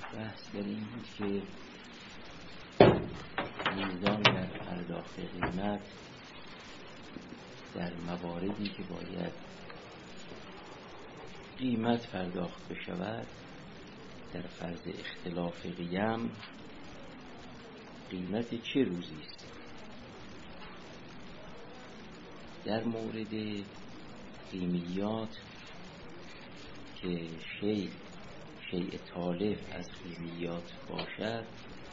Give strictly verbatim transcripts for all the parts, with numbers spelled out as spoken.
بحث در این بود که میزان در پرداخت قیمت در مواردی که باید قیمت پرداخت بشود در فرض اختلاف قیم قیمت چه روزی است. در مورد قیمیات که شیء شیء تالف از قیمیات باشد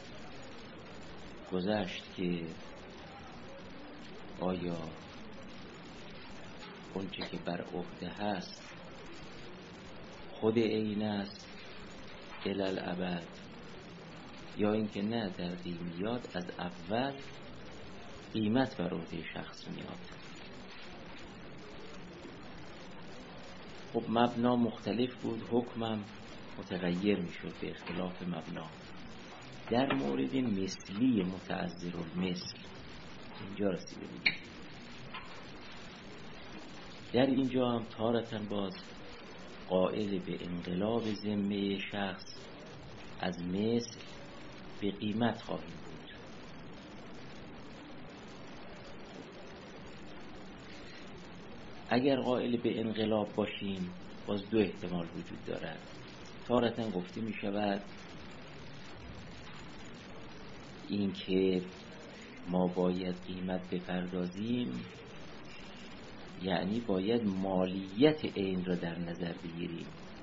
گذشت که آیا اونچه که بر عهده هست خود عین است الی الابد یا اینکه نه در قیمیات از اول قیمت بر عهده شخص میاد. خب مبنا مختلف بود، حکمم متغیر میشد به اختلاف مبنا. در مورد مثلی متعذر المثل اینجا رسیده بودیم. در اینجا هم تارتاً باز قائل به انقلاب ذمه شخص از مثل به قیمت خواهیم بود. اگر قائل به انقلاب باشیم باز دو احتمال وجود دارد. تارتاً گفته می شود این که ما باید قیمت بپردازیم یعنی باید مالیت عین را در نظر بگیریم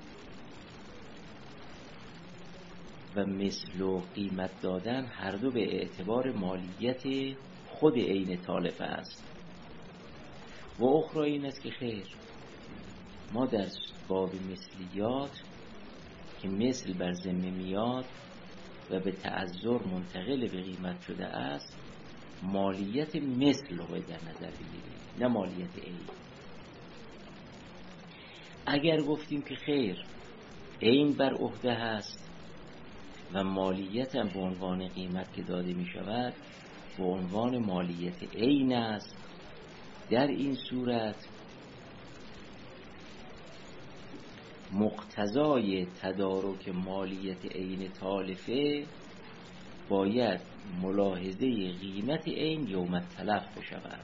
و مثل و قیمت دادن هر دو به اعتبار مالیت خود عین تالف است. و اخرى این است که خیر، ما در باب مثلیات که مثل بر ذمه میاد و به تعذر منتقل به قیمت شده است مالیت مثل رو در نظر بگیریم نه مالیت عین. اگر گفتیم که خیر عین بر عهده هست و مالیت هم به عنوان قیمت که داده می شود به عنوان مالیت عین است، در این صورت مقتضای تدارک مالیت عین تالفه باید ملاحظه قیمت عین یوم التلف بشود.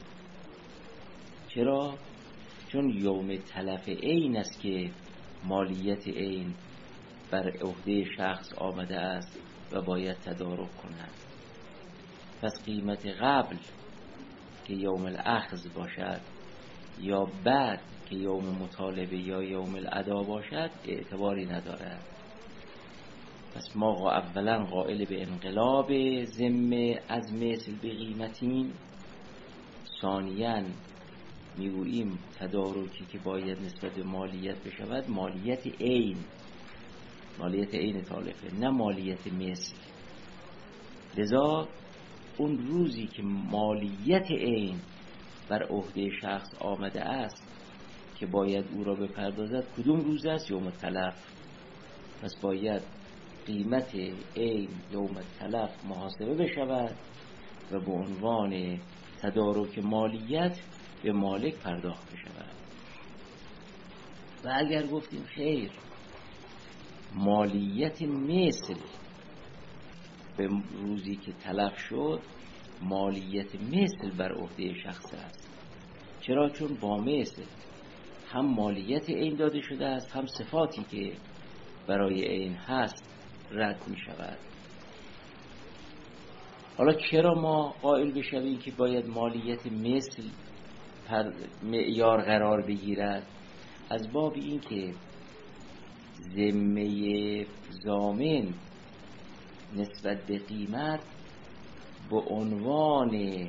چرا؟ چون یوم تلف عین است که مالیت عین بر عهده شخص آمده است و باید تدارک کند. پس قیمت قبل که یوم الاخذ باشد یا بعد که یوم مطالبه یا یوم الادا باشد اعتباری ندارد. پس ما اولا قائل به انقلاب ذمه از مثل به قیمتیم، ثانیاً میگوییم تدارکی که باید نسبت به مالیت بشود مالیت عین، مالیت عین تالفه نه مالیت مثل. لذا اون روزی که مالیت عین بر عهده شخص آمده است که باید او را بپردازد کدوم روز است؟ یوم التلف. پس باید قیمت عین یوم التلف محاسبه بشود و به عنوان تدارک مالیت به مالک پرداخت بشود. و اگر گفتیم خیر مالیت مثل به روزی که تلف شد مالیت مثل بر عهده شخص است. چرا؟ چون با مثل هم مالیت عین داده شده است هم صفاتی که برای عین هست رد می شود. حالا چرا ما قائل بشویم که باید مالیت مثل معیار قرار بگیرد؟ از باب این که ذمه ضامن نسبت به قیمت به عنوان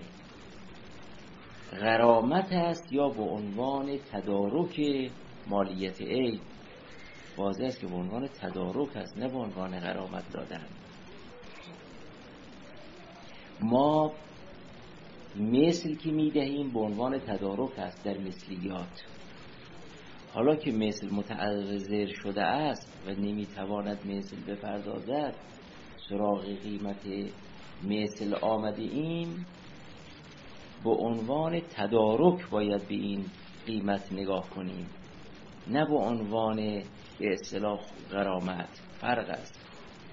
غرامت است یا به عنوان تدارک مالیت عین. واضح است که به عنوان تدارک است نه به عنوان غرامت دادن. ما مثل که میدهیم به عنوان تدارک است در مثلیات. حالا که مثل متعذر شده است و نمیتواند مثل بپردازد سراغ قیمت مثل آمده ایم به عنوان تدارک باید به این قیمت نگاه کنیم نه به عنوان به اصطلاح غرامت. فرق است.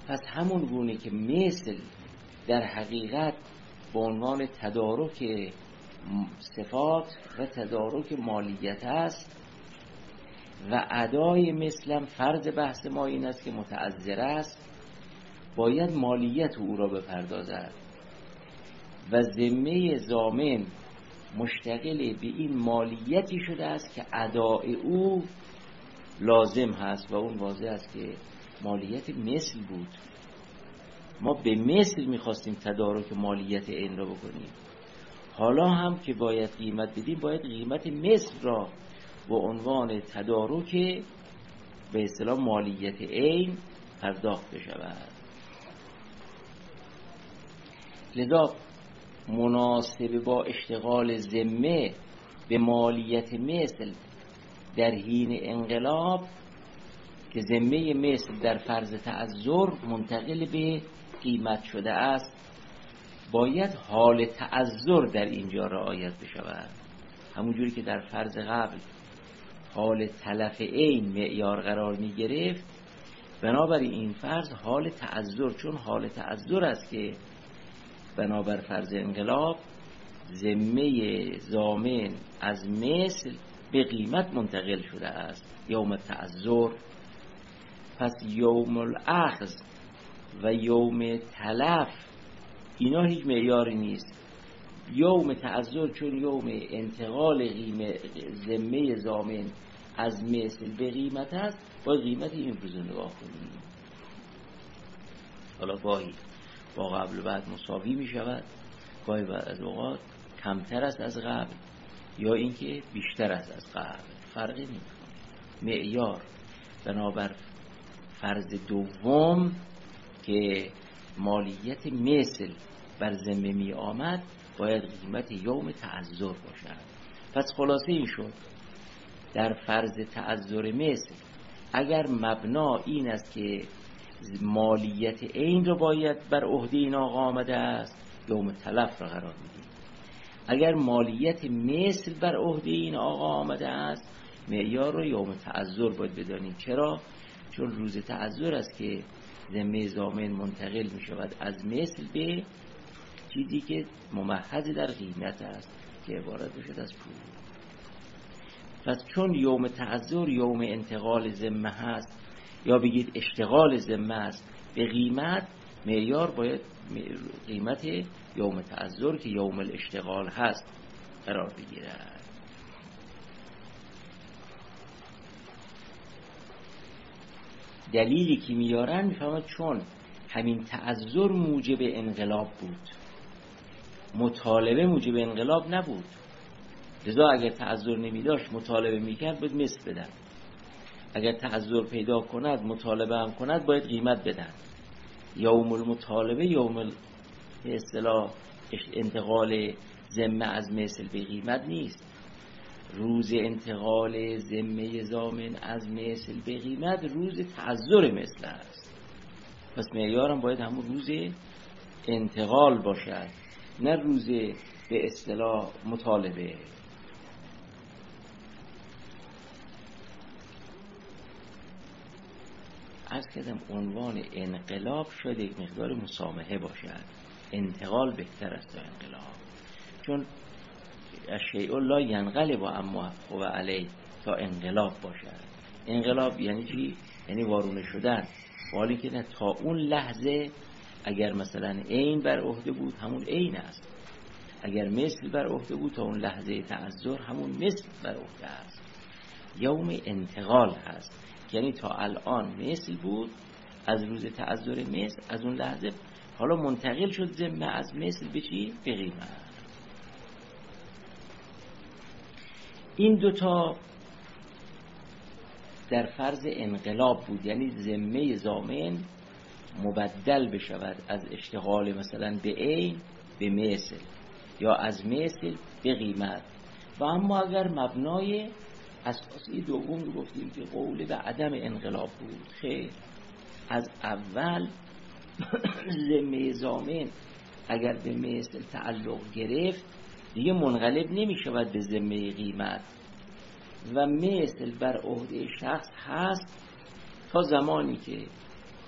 پس همون گونه که مثل در حقیقت به عنوان تدارک صفات و تدارک مالیت است و ادای مثلم فرض بحث ما این است که متعذر است، باید مالیت او را بپردازد و ذمه ضامن مشتغل به این مالیتی شده است که ادای او لازم هست و اون واضح است که مالیت مثل بود. ما به مثل میخواستیم تدارک مالیت این را بکنیم، حالا هم که باید قیمت بدیم باید قیمت مثل را به عنوان تدارک به اصطلاح مالیت این پرداخت بشود. لذا مناسب با اشتغال ذمه به مالیت مثل در حین انقلاب که ذمه مثل در فرض تعذر منتقل به قیمت شده است، باید حال تعذر در اینجا رعایت بشود. همونجوری که در فرض قبل حال تلف عین معیار قرار می گرفت، بنابراین این فرض حال تعذر، چون حال تعذر است که بنابر فرض انقلاب ذمه ضامن از مثل به قیمت منتقل شده است یوم تعذر. پس یوم الاخذ و یوم تلف اینا هیچ معیاری نیست. یوم تعذر چون یوم انتقال ذمه ضامن از مثل به قیمت است، با قیمت این روز نگاه کنیم. حالا گاهی با قبل و بعد مساوی می شود، گاهی بعد از اوقات کمتر است از قبل یا اینکه بیشتر است از قبل، فرقی نمی کنه. معیار بنابر فرض دوم که مالیت مثل بر ذمه می آمد باید قیمت یوم تعذر باشد. پس خلاصه این شد در فرض تعذر مثل اگر مبنا این است که مالیت این رو باید بر عهده این آقا آمده است، یوم تلف را قرار میدیم. اگر مالیت مثل بر عهده این آقا آمده است، معیار رو یوم تعذر باید بدانیم. چرا؟ چون روز تعذر است که ذمه ضامن منتقل می شود از مثل به چیزی که ممحض در قیمت است که عبارت باشد از پول. پس چون یوم تعذر یوم انتقال ذمه هست یا بگید اشتغال ذمه است به قیمت، معیار باید قیمت یوم تعذر که یوم الاشتغال هست قرار بگیرد. دلیلی که میارن میفهمد چون همین تعذر موجب انقلاب بود، مطالبه موجب انقلاب نبود. لذا اگر تعذر نمیداشت مطالبه میکرد باید مثل بدن، اگر تعذر پیدا کند مطالبه هم کند باید قیمت بدن. یوم المطالبه یوم به اصطلاح انتقال ذمه از مثل به قیمت نیست، روز انتقال ذمه ضامن از مثل به قیمت روز تعذر مثل است. پس معیارم باید همون روز انتقال باشد، نه روز به اصطلاح مطالبه. عرض کردم عنوان انقلاب شاید یک مقدار مسامحه باشد، انتقال بهتر است تا انقلاب، چون الشیء لا ینقلب اما هو علیه تا انقلاب باشد. انقلاب یعنی چی؟ یعنی وارونه شدن، حالی که نه، تا اون لحظه اگر مثلا عین بر عهده بود همون عین است، اگر مثل بر عهده بود تا اون لحظه تعذر همون مثل بر عهده است. یوم انتقال هست یعنی تا الان مثل بود، از روز تعذر مثل از اون لحظه حالا منتقل شد ذمه از مثل به چی؟ به قیمت. این دوتا در فرض انقلاب بود، یعنی ذمه ضامن مبدل بشود از اشتغال مثلا به عین به مثل یا از مثل به قیمت. و اما اگر مبنای اساسی دوم رو گفتیم که قول به عدم انقلاب بود، خیر، از اول ذمه ضامن اگر به مثل تعلق گرفت دیگه منقلب نمی شود به ذمه قیمت و مثل بر عهده شخص هست تا زمانی که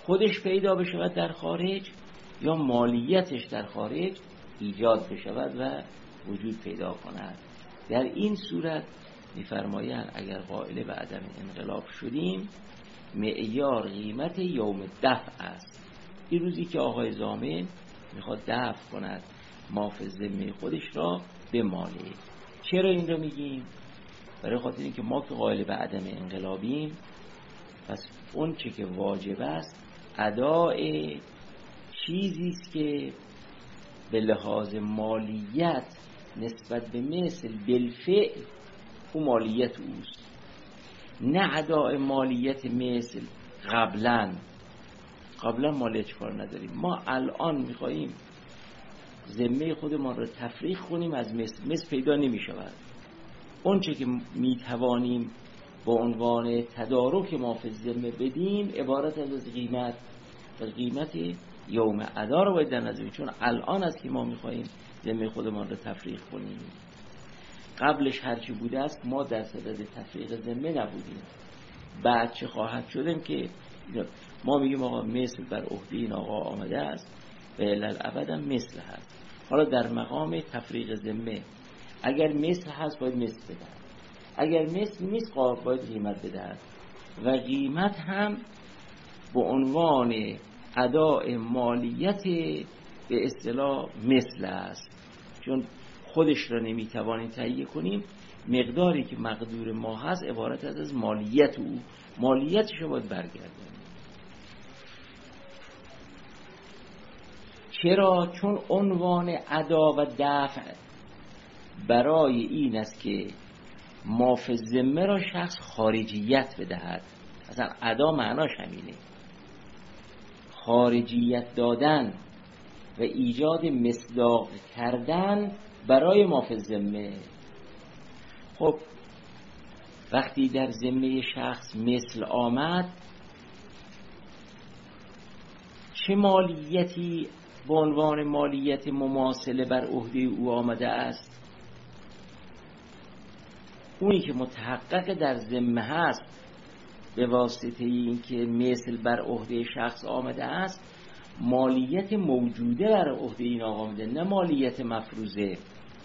خودش پیدا بشود در خارج یا مالیتش در خارج ایجاد بشود و وجود پیدا کند. در این صورت می‌فرمایند اگر قائل به عدم انقلاب شدیم، معیار قیمت یوم دفع است. این روزی که آقای ضامن میخواد دفع کند ما فی ذمه خودش را به مالک. چرا این رو میگیم؟ برای خاطر اینکه ما که قائل به عدم انقلابیم، پس اون چه که واجب است اداء چیزی است که به لحاظ مالیت نسبت به مثل بالفعل او مالیت اوست، نه اداء مالیت مثل قبلا. قبلا مالیت کار نداریم، ما الان میخواییم ذمه خودمان رو تفریغ کنیم از مثل. مثل پیدا نمی شود. اون چه که میتوانیم با عنوان تدارک ما فی الذمه بدیم عبارت از قیمت و قیمت یوم ادا رو باید در نظر، چون الان است که ما میخواییم ذمه خودمان رو تفریغ کنیم. قبلش هرچی بوده است ما در صدد تفریغ ذمه نبودیم. بعد چه خواهد شدیم که ما میگیم آقا مثل بر عهده این آقا آمده است و الالعبد هم مثل هست. حالا در مقام تفریغ ذمه اگر مثل هست باید مثل بدهد، اگر مثل نیست باید قیمت بدهد و قیمت هم به عنوان اداء مالیت به اصطلاح مثل است، چون خودش را نمیتوانیم تهیه کنیم. مقداری که مقدور ما هست عبارت از از مالیت او، مالیتش رو باید برگردیم. چرا؟ چون عنوان ادا و دفع برای این است که ما فی الذمه را شخص خارجیت بدهد. اصلا ادا معناش همینه، خارجیت دادن و ایجاد مصداق کردن برای ما فی الذمه. خب وقتی در ذمه شخص مثل آمد، چه مالیتی به عنوان مالیت مماثله بر عهده او آمده است؟ اونی که متحقق در ذمه هست به واسطه این که مثل بر عهده شخص آمده است، مالیت موجوده بر عهده این آقا آمده، نه مالیت مفروضه.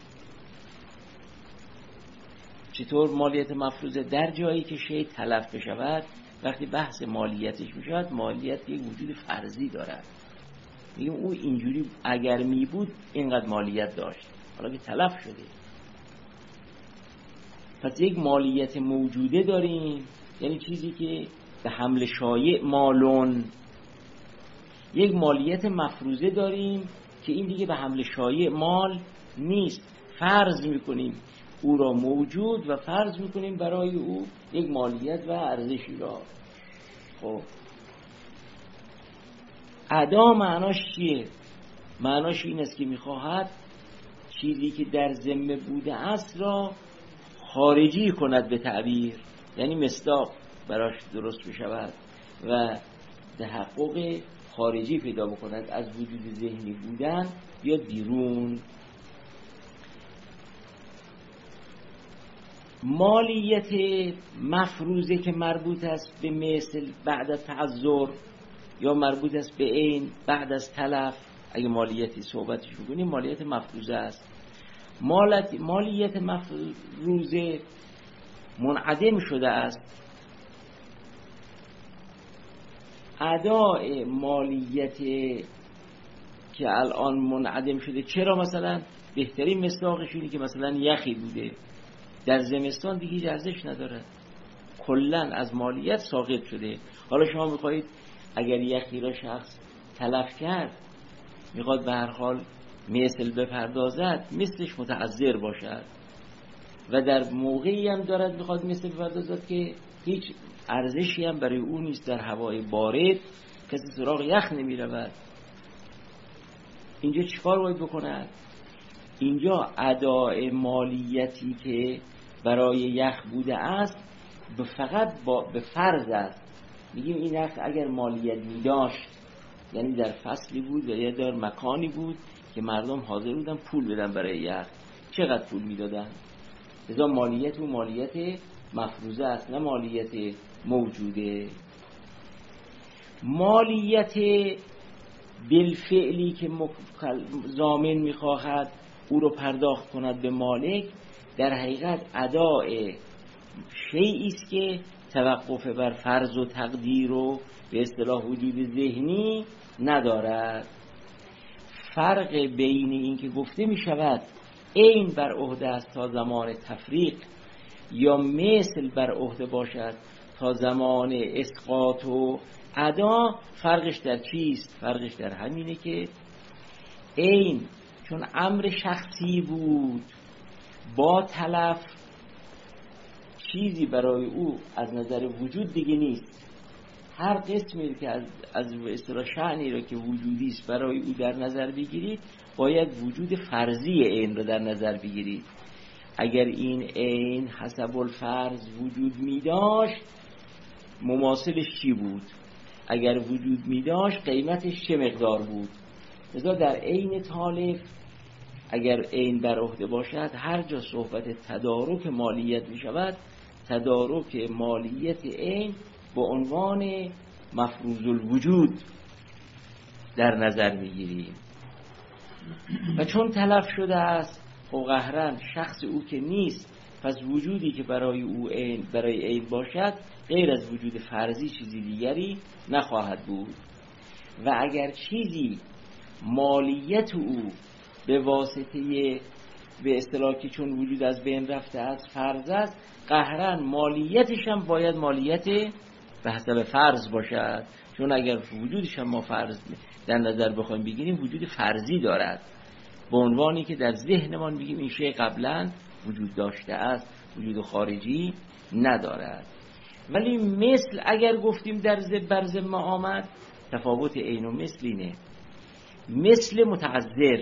چطور مالیت مفروضه؟ در جایی که شی تلف بشود، وقتی بحث مالیتش میشود، مالیت یک وجود فرضی دارد. میگیم او اینجوری اگر می بود اینقدر مالیت داشت، حالا که تلف شده. پس یک مالیت موجوده داریم، یعنی چیزی که به حمل شایع مالون. یک مالیت مفروضه داریم که این دیگه به حمل شایع مال نیست، فرض میکنیم او را موجود و فرض میکنیم برای او یک مالیت و ارزشی را. خب ادا معناش چیه؟ معناش این است که میخواهد چیزی که در ذمه بوده است را خارجی کند به تعبیر، یعنی مصداق براش درست بشود و تحقق خارجی پیدا بکند، از وجود ذهنی بودن یا بیرون. مالیت مفروضه که مربوط است به مثل بعد از تعذر یا مربوط است به عین بعد از تلف، اگه مالیتی صحبتش بکنیم مالیت مفروضه است. مالت مالیت مفروضه منعدم شده است. اداء مالیت که الان منعدم شده، چرا؟ مثلا بهترین مصداقش اینه که مثلا یخی بوده در زمستان دیگه ارزش نداره، کلا از مالیت ساقط شده. حالا شما میخواهید اگر یخی را شخص تلف کرد، میخواد به هر حال مثل بپردازد، مثلش متعذر باشد و در موقعی هم دارد میخواد مثل بپردازد که هیچ ارزشی هم برای اون نیست، در هوای بارد کسی سراغ یخ نمیرود. اینجا چیکار باید بکند؟ اینجا اداء مالیتی که برای یخ بوده است فقط با به فرض است. میگیم این یخ اگر مالیت میداشت، یعنی در فصلی بود و یا در مکانی بود که مردم حاضر بودن پول بدن برای یخ، چقدر پول میدادن؟ لذا مالیت و مالیت مفروضه است، نه مالیت موجوده. مالیت بالفعلی که ضامن میخواهد او رو پرداخت کند به مالک، در حقیقت اداء شیئی است که توقف بر فرض و تقدیر و به اصطلاح وجود ذهنی ندارد. فرق بین این که گفته می شود عین بر عهده است تا زمان تفریق یا مثل بر عهده باشد تا زمان اسقاط و ادا، فرقش در چیست؟ فرقش در همینه که عین چون امر شخصی بود با تلف، چیزی برای او از نظر وجود دیگه نیست. هر قسمی که از از اصطلاح شأنی را که وجودی است برای او در نظر بگیرید، باید وجود فرضی عین را در نظر بگیرید. اگر این عین حسب الفرض وجود می داشت، مماثلش چی بود؟ اگر وجود می داشت قیمتش چه مقدار بود؟ لذا در عین تالف اگر عین بر عهده باشد، هر جا صحبت تدارک مالیت می شود، تدارک مالیت عین با عنوان مفروض الوجود در نظر می گیریم. و چون تلف شده است، خب قهرن شخص او که نیست، پس وجودی که برای او عین برای عین باشد غیر از وجود فرضی چیزی دیگری نخواهد بود. و اگر چیزی مالیت او به واسطه به اصطلاح که چون وجود از بین رفته است فرض است، قهرن مالیتش هم باید مالیت به حسب فرض باشد. چون اگر وجودش هم ما فرض در نظر بخوایم بگیریم، وجود فرضی دارد، به عنوانی که در ذهنمان بگیم این شی قبلا وجود داشته است، وجود خارجی ندارد. ولی مثل اگر گفتیم در بر ذمه آمد، تفاوت عین و مثل اینه. مثل متعذر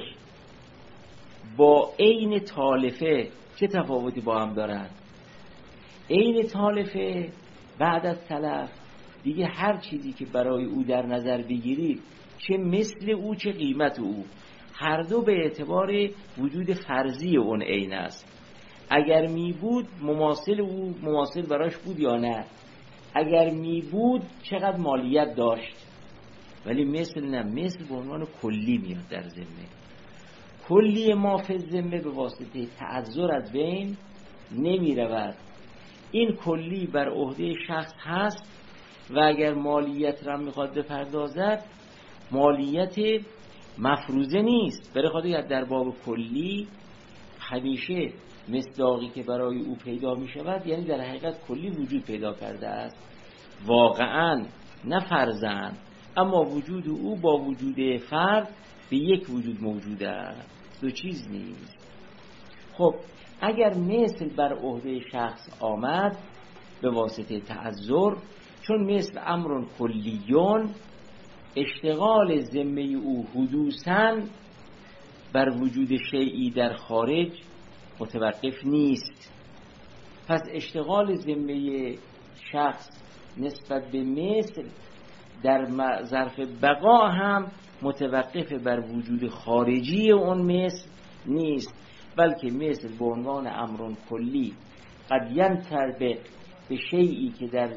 با عین تالفه چه تفاوتی با هم دارند؟ عین تالفه بعد از تلف دیگه هر چیزی که برای او در نظر بگیرید، چه مثل او چه قیمت او، هر دو به اعتبار وجود فرضی اون عین است. اگر می بود مماثل او مماثل براش بود یا نه، اگر می بود چقدر مالیت داشت. ولی مثل نه، مثل به عنوان کلی میاد در ذمه. کلی ما فی ذمه به واسطه تعذر از بین نمی رود. این کلی بر عهده شخص هست و اگر مالیت را میخواد بپردازد، مالیت مفروضه نیست. برای خاطر در باب کلی همیشه مصداقی که برای او پیدا می شود، یعنی در حقیقت کلی وجود پیدا کرده است، واقعا نه فرضاً، اما وجود او با وجود فرد به یک وجود موجوده است، دو چیز نیست. خب اگر مثل بر عهده شخص آمد به واسطه تعذر، چون مثل امر کلیون، اشتغال ذمه او حدوثاً بر وجود شیئی در خارج متوقف نیست. پس اشتغال ذمه شخص نسبت به مثل در ظرف بقا هم متوقف بر وجود خارجی اون مثل نیست، بلکه مثل به عنوان امر کلی قد ینطبق به شیئی که در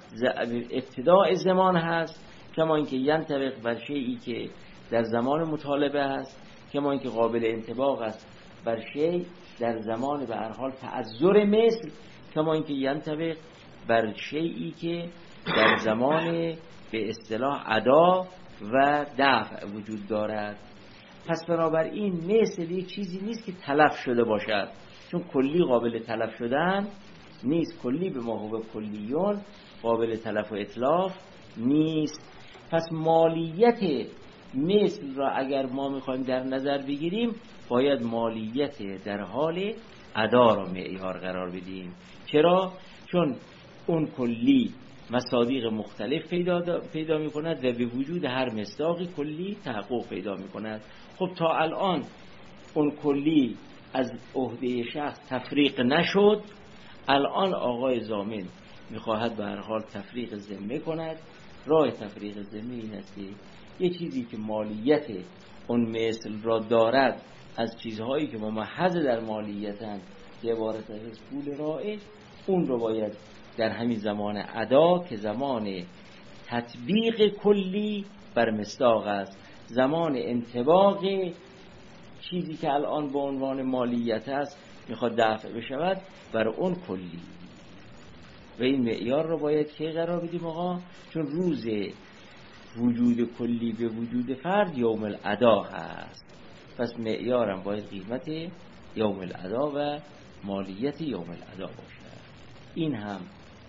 ابتداء زمان هست، کما اینکه ینطبق بر شیئی که در زمان مطالبه هست، کما اینکه قابل انطباق است بر شیء در زمان به هر حال تعذر مثل، کما اینکه ینطبق بر شیئی که در زمان به اصطلاح ادا و دفع وجود دارد. پس بنابراین مثل یک چیزی نیست که تلف شده باشد، چون کلی قابل تلف شدن نیست. کلی به ما هو کلیون قابل تلف و اتلاف نیست. پس مالیت مثل را اگر ما میخوایم در نظر بگیریم، باید مالیت در حال ادا را معیار قرار بدیم. چرا؟ چون اون کلی مصادیق مختلف پیدا پیدا می کند و به وجود هر مصداقی کلی تحقق پیدا می کند. خب تا الان اون کلی از عهده شخص تفریق نشد، الان آقای ضامن میخواهد به هر حال تفریق ذمه کند. راه تفریق ذمه این است که یه چیزی که مالیت اون مثل را دارد از چیزهایی که ممحض در مالیتن که عبارت از پول رایج، اون رو باید در همین زمان ادا که زمان تطبیق کلی بر مصداق است. زمان انطباق چیزی که الان به عنوان مالیت است میخواد دفع بشود بر اون کلی، و این معیار رو باید که قرار بدیم آقا، چون روز وجود کلی به وجود فرد یوم الادا هست، پس معیارم باید قیمت یوم الادا و مالیت یوم الادا باشد. این هم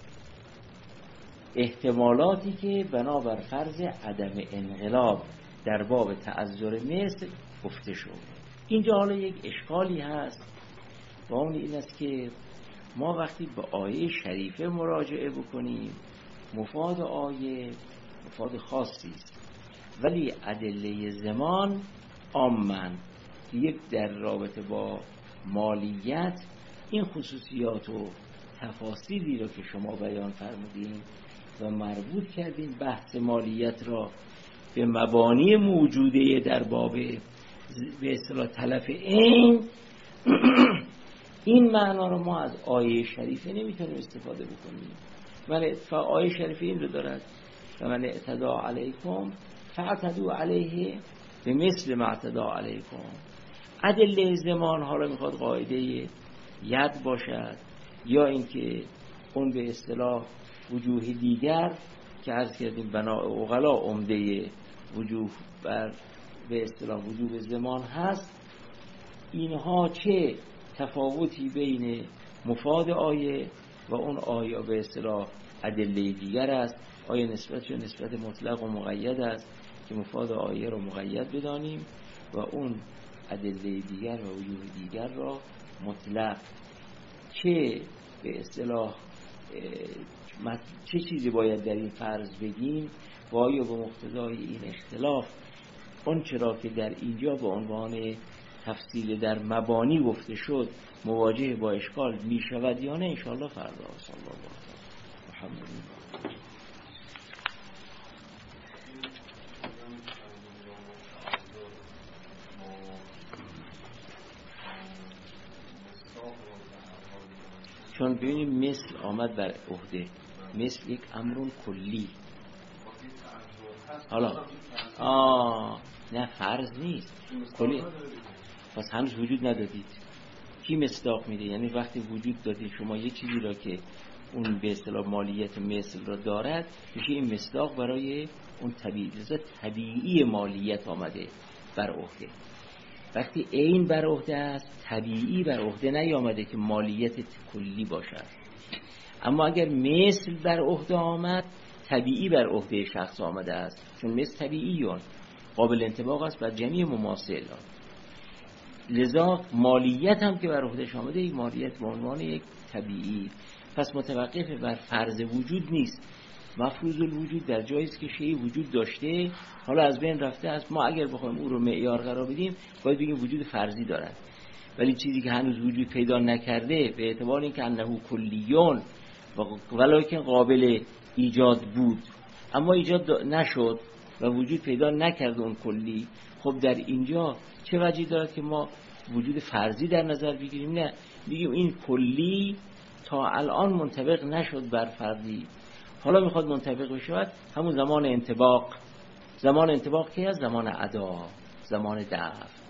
احتمالاتی که بنابر فرض عدم انقلاب در باب تعذر مثل گفته شد. اینجا حالا یک اشکالی هست و اون این است که ما وقتی به آیه شریفه مراجعه بکنیم، مفاد آیه مفاد خاصی است، ولی ادله زمان عامن یک در رابطه با مالیت این خصوصیات و تفاصیلی رو که شما بیان فرمودین و مربوط کردین بحث مالیت را به مبانی موجوده در باب به اصطلاح تلف عین این معنا رو ما از آیه شریفه نمیتونیم استفاده بکنیم. ولی آیه شریفه این رو دارد و من اعتدا علیکم فاعتدوا علیه به مثل ما اعتدا علیکم. ادله زمان حالا میخواد قاعده ید باشد یا اینکه اون به اصطلاح وجوه دیگر که عرض کردیم بنا اوغلا عمده وجوه بر به اصطلاح وجوه زمان هست. اینها چه تفاوتی بین مفاد آیه و اون آیه به اصطلاح ادله دیگر است؟ آیه نسبت نسبت مطلق و مقید است که مفاد آیه رو مقید بدانیم و اون ادله دیگر و وجوه دیگر را مطلق. چه به اصطلاح چه چیزی باید در این فرض بگیم و آیا به مقتضای این اختلاف اون چرا که در اینجا به عنوان تفصیل در مبانی گفته شد مواجه با اشکال می شود یا نه؟ انشاءالله فردا. صلی الله علیه محمد. چون ببینیم مثل آمد بر عهده، مثل یک امرون کلی. حالا آه نه فرض نیست کلی، پس هنوز وجود ندادید. کی مصداق میده؟ یعنی وقتی وجود دادید شما یه چیزی را که اون به اصطلاح مالیت مثل را دارد میشه این مصداق برای اون طبیعی. لذا طبیعی مالیت آمده بر عهده. وقتی عین بر عهده است طبیعی بر عهده نیامده که مالیت کلی باشد. اما اگر مثل بر عهده آمد طبیعی بر عهده شخص آمده است، چون مثل طبیعیون قابل انطباق است بر جمعی مماثل. لذا مالیت هم که بر عهدهش آمده یک مالیت به عنوان یک طبیعی، پس متوقف بر فرض وجود نیست. مفروض الوجود در جایی است که شیء وجود داشته حالا از بین رفته است. ما اگر بخوایم او رو معیار قرار بدیم باید بگیم وجود فرضی دارد، ولی چیزی که هنوز وجود پیدا نکرده به اعتبار اینکه انه کلیون ولکن قابل ایجاد بود اما ایجاد نشد و وجود پیدا نکرد اون کلی، خب در اینجا چه وجهی دارد که ما وجود فرضی در نظر بگیریم؟ نه، بگیم این کلی تا الان منطبق نشد بر فردی، حالا میخواد منطبق بشود. همون زمان انطباق. زمان انطباق که از زمان ادا، زمان دفع.